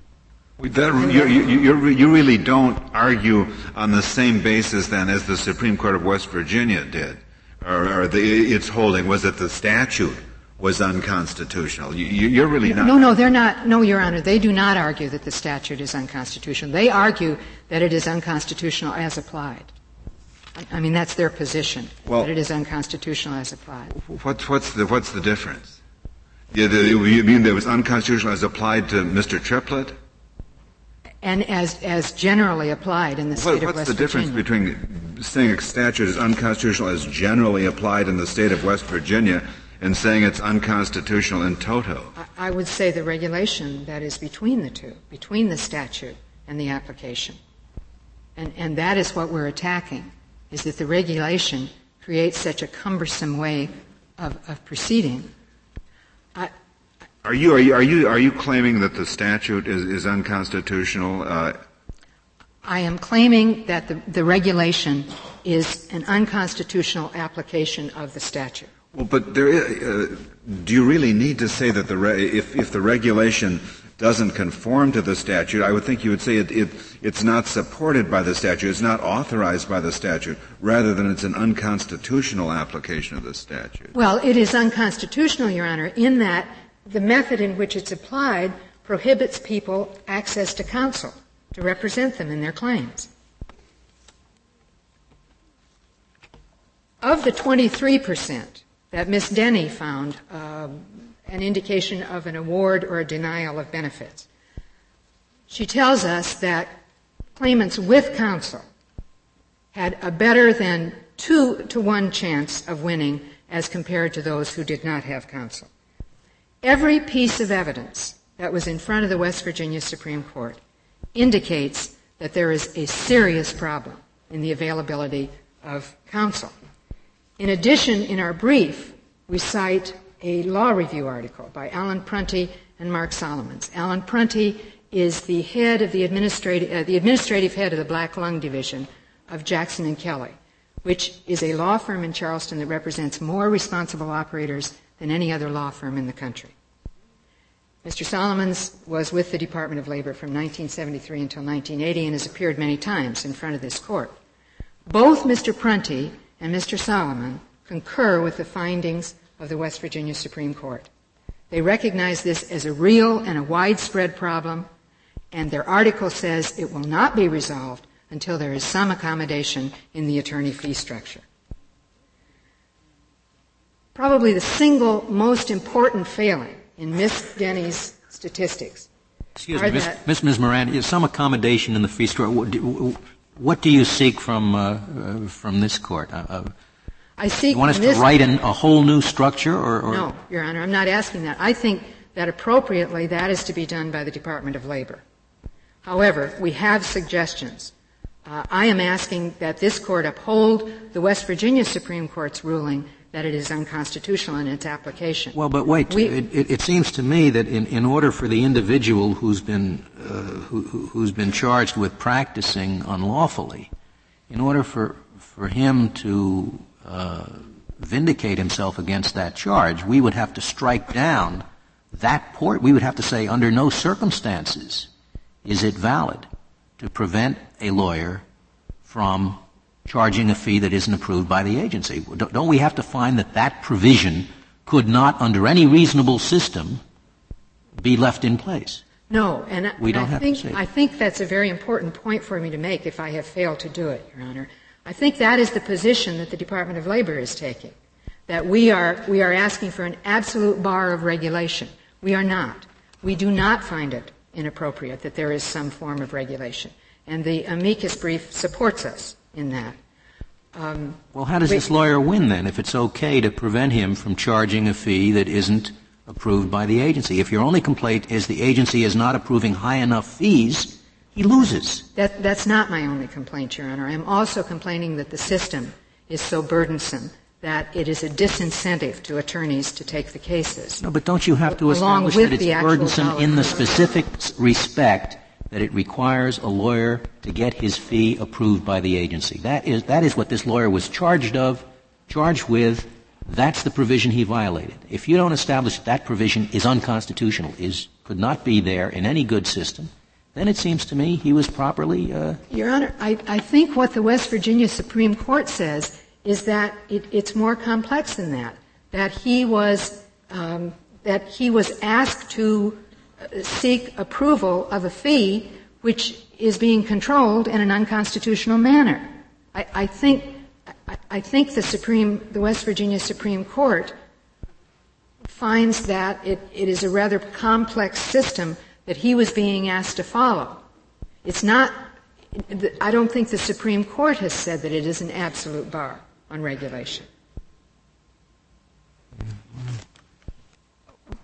You really don't argue on the same basis then as the Supreme Court of West Virginia did, or its holding was that the statute was unconstitutional. You're really not. No, they're not. No, Your Honor, they do not argue that the statute is unconstitutional. They argue that it is unconstitutional as applied. I mean, that's their position, that it is unconstitutional as applied. What's the difference? You mean that it was unconstitutional as applied to Mr. Triplett? And as generally applied in the state of West Virginia. What's the difference between saying a statute is unconstitutional as generally applied in the state of West Virginia and saying it's unconstitutional in toto. I would say the regulation that is between the two, between the statute and the application. And that is what we're attacking, is that the regulation creates such a cumbersome way of proceeding. Are you claiming that the statute is unconstitutional? I am claiming that the regulation is an unconstitutional application of the statute. Well, but do you really need to say that if the regulation doesn't conform to the statute, I would think you would say it's not supported by the statute, it's not authorized by the statute, rather than it's an unconstitutional application of the statute. Well, it is unconstitutional, Your Honor, in that the method in which it's applied prohibits people access to counsel to represent them in their claims. Of the 23% that Ms. Denny found an indication of an award or a denial of benefits, she tells us that claimants with counsel had a better than 2-to-1 chance of winning as compared to those who did not have counsel. Every piece of evidence that was in front of the West Virginia Supreme Court indicates that there is a serious problem in the availability of counsel. In addition, in our brief, we cite a law review article by Alan Prunty and Mark Solomons. Alan Prunty is the head of the administrative head of the Black Lung Division of Jackson and Kelly, which is a law firm in Charleston that represents more responsible operators than any other law firm in the country. Mr. Solomons was with the Department of Labor from 1973 until 1980 and has appeared many times in front of this court. Both Mr. Prunty and Mr. Solomon concur with the findings of the West Virginia Supreme Court. They recognize this as a real and a widespread problem, and their article says it will not be resolved until there is some accommodation in the attorney fee structure. Probably the single most important failing in Ms. Denny's statistics. Excuse me, Ms. Moran, is some accommodation in the fee structure? What do you seek from this court? I seek you want us to write in a whole new structure, or? No, Your Honor, I'm not asking that. I think that appropriately that is to be done by the Department of Labor. However, we have suggestions. I am asking that this court uphold the West Virginia Supreme Court's ruling that it is unconstitutional in its application. Well, but wait. It seems to me that in order for the individual who's been charged with practicing unlawfully, in order for him to vindicate himself against that charge, we would have to strike down that port. We would have to say, under no circumstances is it valid to prevent a lawyer from charging a fee that isn't approved by the agency. Don't we have to find that provision could not, under any reasonable system, be left in place? No, and I think that's a very important point for me to make if I have failed to do it, Your Honor. I think that is the position that the Department of Labor is taking, that we are asking for an absolute bar of regulation. We are not. We do not find it inappropriate that there is some form of regulation. And the amicus brief supports us in that. Well, how does this lawyer win, then, if it's okay to prevent him from charging a fee that isn't approved by the agency? If your only complaint is the agency is not approving high enough fees, he loses. That's not my only complaint, Your Honor. I am also complaining that the system is so burdensome that it is a disincentive to attorneys to take the cases. No, but don't you have to establish that it's burdensome in the specific respect that it requires a lawyer to get his fee approved by the agency? That is what this lawyer was charged with. That's the provision he violated. If you don't establish that provision is unconstitutional, could not be there in any good system, then it seems to me he was properly Your Honor, I think what the West Virginia Supreme Court says is that it's more complex than that. That he was asked to seek approval of a fee which is being controlled in an unconstitutional manner. I think the West Virginia Supreme Court finds that it is a rather complex system that he was being asked to follow. It's not, I don't think the Supreme Court has said that it is an absolute bar on regulation.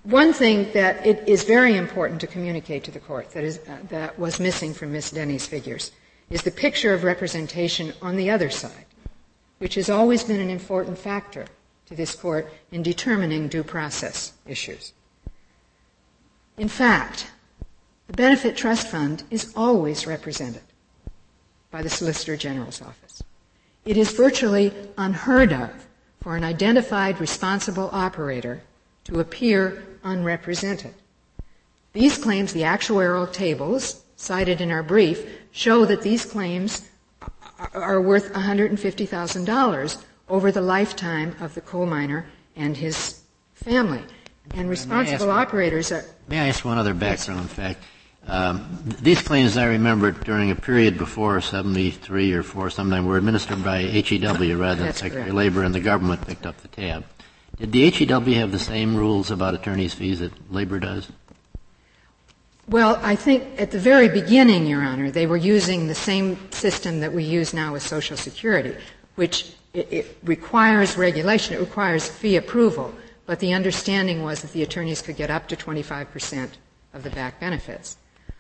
One thing that it is very important to communicate to the Court that was missing from Ms. Denny's figures is the picture of representation on the other side, which has always been an important factor to this Court in determining due process issues. In fact, the Benefit Trust Fund is always represented by the Solicitor General's office. It is virtually unheard of for an identified responsible operator to appear unrepresented. These claims, the actuarial tables cited in our brief, show that these claims are worth $150,000 over the lifetime of the coal miner and his family. And responsible operators are... May I ask one other background fact? These claims, I remember, during a period before 73 or 4 sometime, were administered by HEW rather than Secretary of Labor, and the government picked up the tab. Did the HEW have the same rules about attorney's fees that Labor does? Well, I think at the very beginning, Your Honor, they were using the same system that we use now with Social Security, which it requires regulation, it requires fee approval, but the understanding was that the attorneys could get up to 25% of the back benefits.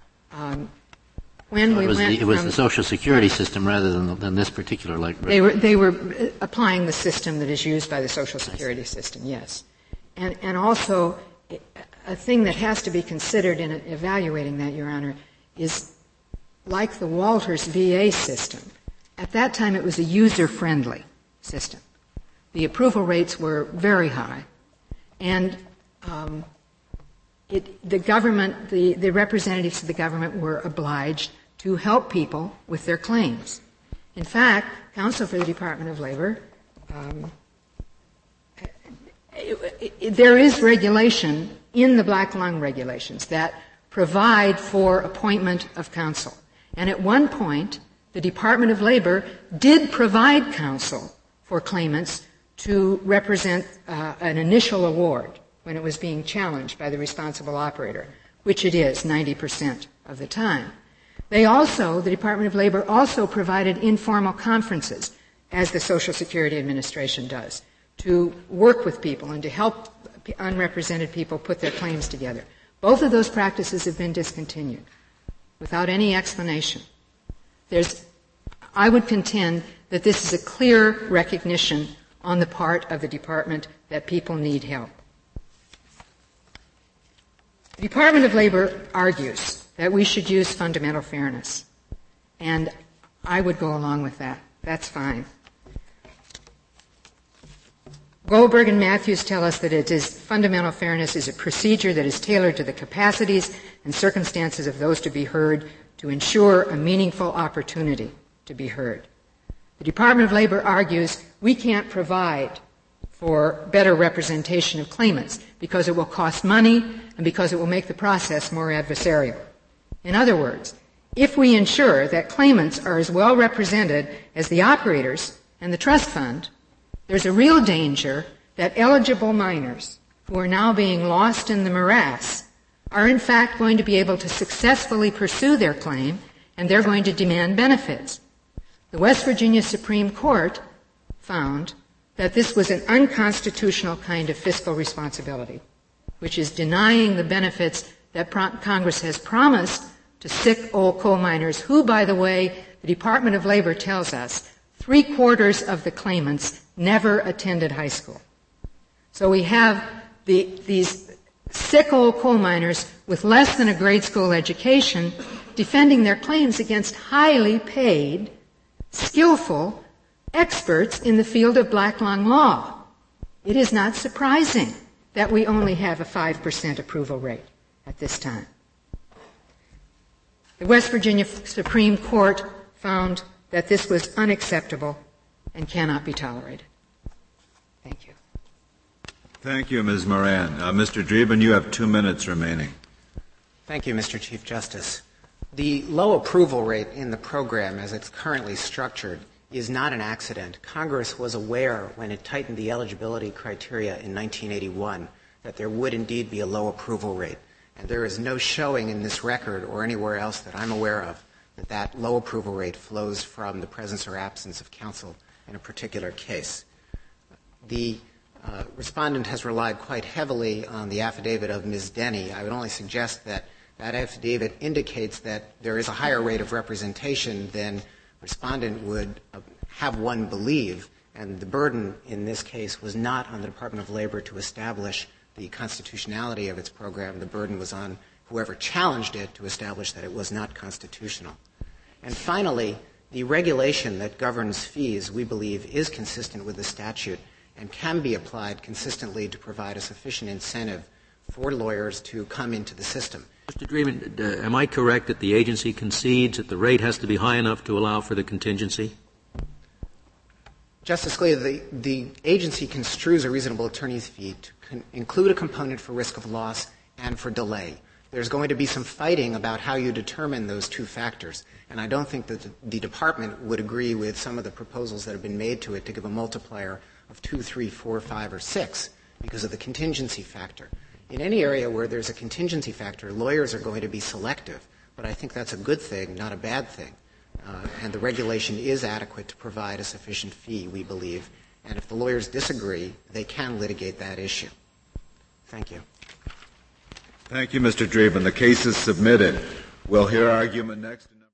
It was the Social Security system rather than this particular They were applying the system that is used by the Social Security system, yes. And also, a thing that has to be considered in evaluating that, Your Honor, is like the Walters VA system. At that time, it was a user-friendly system. The approval rates were very high, and the government, the representatives of the government were obliged to help people with their claims. In fact, counsel for the Department of Labor, there is regulation in the black lung regulations that provide for appointment of counsel. And at one point, the Department of Labor did provide counsel for claimants to represent an initial award when it was being challenged by the responsible operator, which it is 90% of the time. The Department of Labor also provided informal conferences, as the Social Security Administration does, to work with people and to help unrepresented people put their claims together. Both of those practices have been discontinued without any explanation. I would contend that this is a clear recognition on the part of the Department that people need help. The Department of Labor argues that we should use fundamental fairness, and I would go along with that. That's fine. Goldberg and Matthews tell us that fundamental fairness is a procedure that is tailored to the capacities and circumstances of those to be heard to ensure a meaningful opportunity to be heard. The Department of Labor argues we can't provide for better representation of claimants because it will cost money and because it will make the process more adversarial. In other words, if we ensure that claimants are as well represented as the operators and the trust fund, there's a real danger that eligible minors who are now being lost in the morass are in fact going to be able to successfully pursue their claim, and they're going to demand benefits. The West Virginia Supreme Court found that this was an unconstitutional kind of fiscal responsibility, which is denying the benefits that Congress has promised to sick old coal miners who, by the way, the Department of Labor tells us 3/4 of the claimants never attended high school. So we have these sick old coal miners with less than a grade school education defending their claims against highly paid, skillful experts in the field of black lung law. It is not surprising that we only have a 5% approval rate at this time. The West Virginia Supreme Court found that this was unacceptable and cannot be tolerated. Thank you. Thank you, Ms. Moran. Mr. Dreeben, you have 2 minutes remaining. Thank you, Mr. Chief Justice. The low approval rate in the program as it's currently structured is not an accident. Congress was aware when it tightened the eligibility criteria in 1981 that there would indeed be a low approval rate. And there is no showing in this record or anywhere else that I'm aware of that that low approval rate flows from the presence or absence of counsel in a particular case. The Respondent has relied quite heavily on the affidavit of Ms. Denny. I would only suggest that that affidavit indicates that there is a higher rate of representation than Respondent would have one believe, and the burden in this case was not on the Department of Labor to establish the constitutionality of its program. The burden was on whoever challenged it to establish that it was not constitutional. And finally, the regulation that governs fees, we believe, is consistent with the statute and can be applied consistently to provide a sufficient incentive for lawyers to come into the system. Mr. Dreeben, am I correct that the agency concedes that the rate has to be high enough to allow for the contingency? Justice Scalia, the agency construes a reasonable attorney's fee to include a component for risk of loss and for delay. There's going to be some fighting about how you determine those two factors, and I don't think that the Department would agree with some of the proposals that have been made to it to give a multiplier of 2, 3, 4, 5, or 6 because of the contingency factor. In any area where there's a contingency factor, lawyers are going to be selective, but I think that's a good thing, not a bad thing. And the regulation is adequate to provide a sufficient fee, we believe. And if the lawyers disagree, they can litigate that issue. Thank you. Thank you, Mr. Dreeben. The case is submitted. We'll hear argument next.